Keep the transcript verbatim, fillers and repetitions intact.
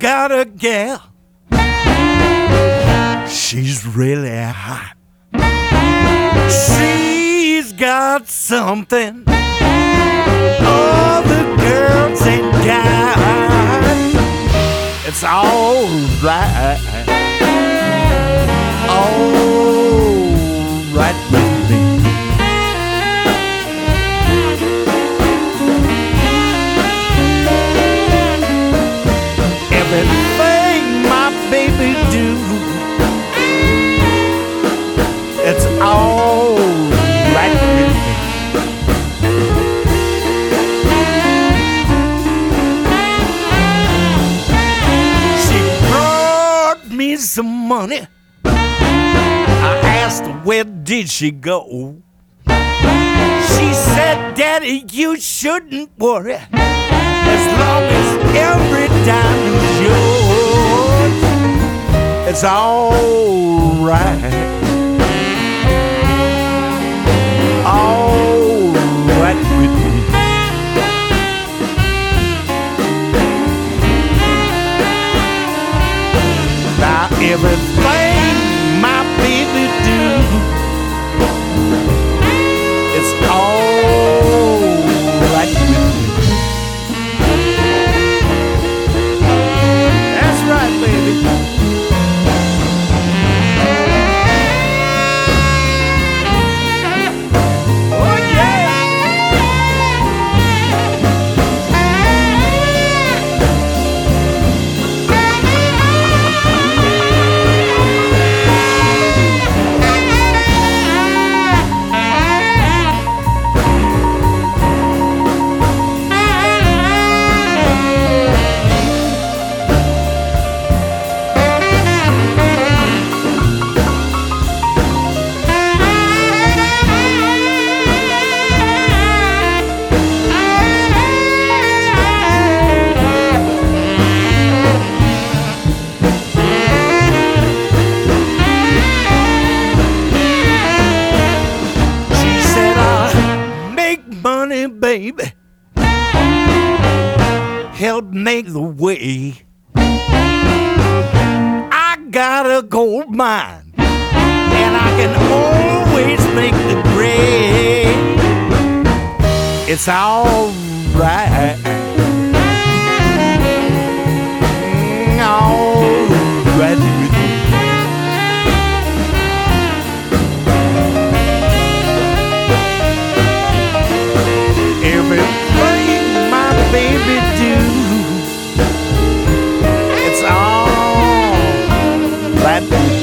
got a gal. She's really hot. She's got something all the girls ain't got. It's all right, all right with me. Everything my baby do, it's all right with me. She brought me some money. I asked her, where did she go? She said, Daddy, you shouldn't worry, as long as every dime is yours, it's all right, all right with me. Now everything my baby do, it's all right with me. That's right, baby. Oh, yeah. Baby, help make the way. I got a gold mine, and I can always make the grade. It's all right, all right with me. Everything my baby do, it's all right with me.